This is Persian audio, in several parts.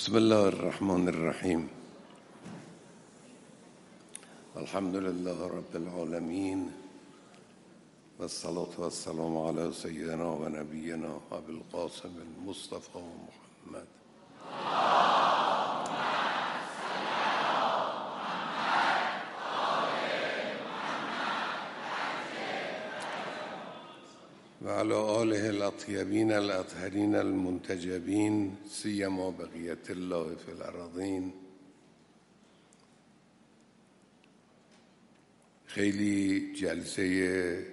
بسم الله الرحمن الرحیم. الحمد لله رب العالمین و الصلاة و السلام علی سیدنا و نبینا ابی القاسم المصطفى محمد. و علی آله الاطیبین الاطهرین المنتجبین سیما بقیة الله فی الارضین. خیلی جلسه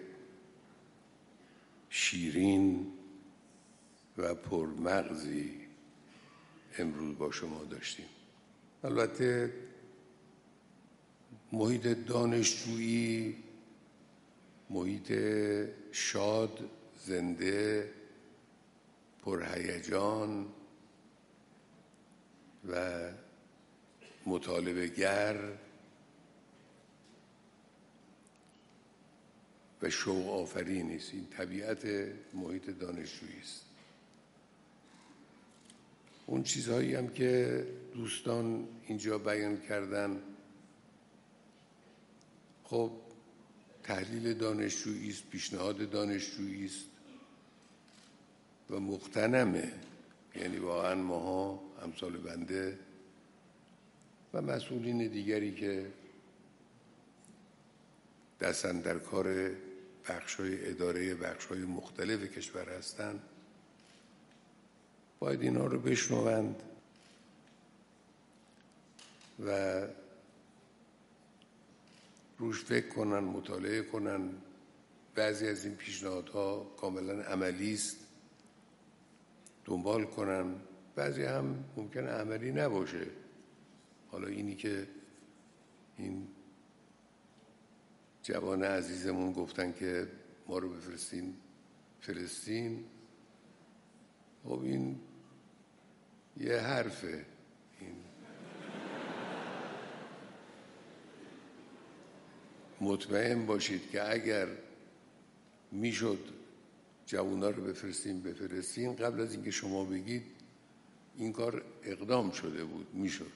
شیرین و پرمغزی امروز با شما داشتیم. البته محیط دانشجویی محیط شاد، زنده، پرهیجان و مطالبه‌گر و شوق آفرینی است. این طبیعت محیط دانشجویی است. اون چیزهایی هم که دوستان اینجا بیان کردن خب تحلیل دانشجویی است، پیشنهاد دانشجویی است و مغتنمه. یعنی واقعا ماها امثال بنده و مسئولین دیگری که دستن در کار بخش‌های اداره بخش‌های مختلف کشور هستند باید اینا رو بشنوند و روش فکر کنن، مطالعه کنن. بعضی از این پیشنهادها کاملا عملی است، دنبال کنن. بعضی هم ممکنه عملی نباشه. حالا اینی که این جوان عزیزمون گفتن که ما رو بفرستین فلسطین، خب این یه حرفه. این مطمئن باشید که اگر میشد جوونا رو بفرستین قبل از اینکه شما بگید این کار اقدام شده بود، میشد.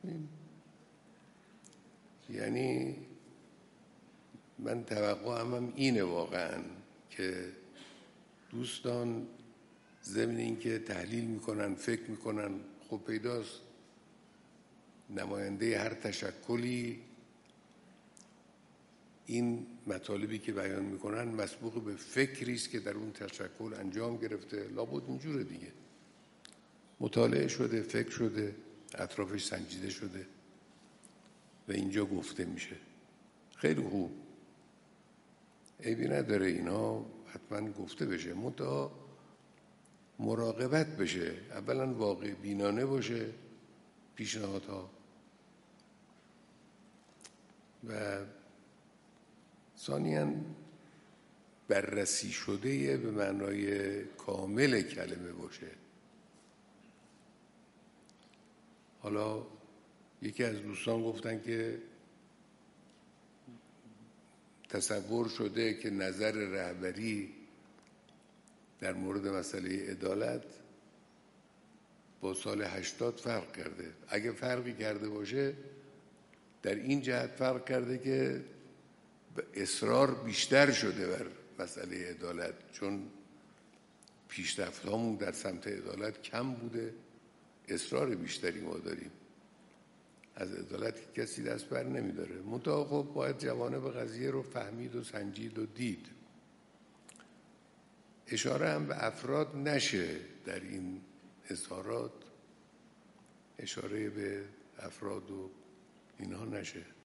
یعنی من توقعم اینه واقعا که دوستان ضمن اینکه تحلیل میکنن، فکر میکنن، خب پیداست نماینده هر تشکلی این مطالبی که بیان میکنن مسبوق به فکری است که در اون تشکل انجام گرفته. لابد اینجوره دیگه، مطالعه شده، فکر شده، اطرافش سنجیده شده و اینجا گفته میشه. خیلی خوب، عیبی نداره اینا حتما گفته بشه، منتها مراقبت بشه. اولا واقع بینانه باشه پیشنهادها و ثانیاً بررسی شده به معنای کامل کلمه باشه. حالا یکی از دوستان گفتن که تصور شده که نظر رهبری در مورد مسئله عدالت با سال 80 فرق کرده. اگه فرقی کرده باشه در این جهت فرق کرده که اصرار بیشتر شده بر مسئله عدالت، چون پیشرفت‌هامون در سمت عدالت کم بوده، اصرار بیشتری ما داریم. از عدالت کسی دست بر نمیداره. منتها خب باید جوانب قضیه رو فهمید و سنجید و دید. اشاره هم به افراد نشه در این اظهارات، اشاره به افراد و اینها نشه.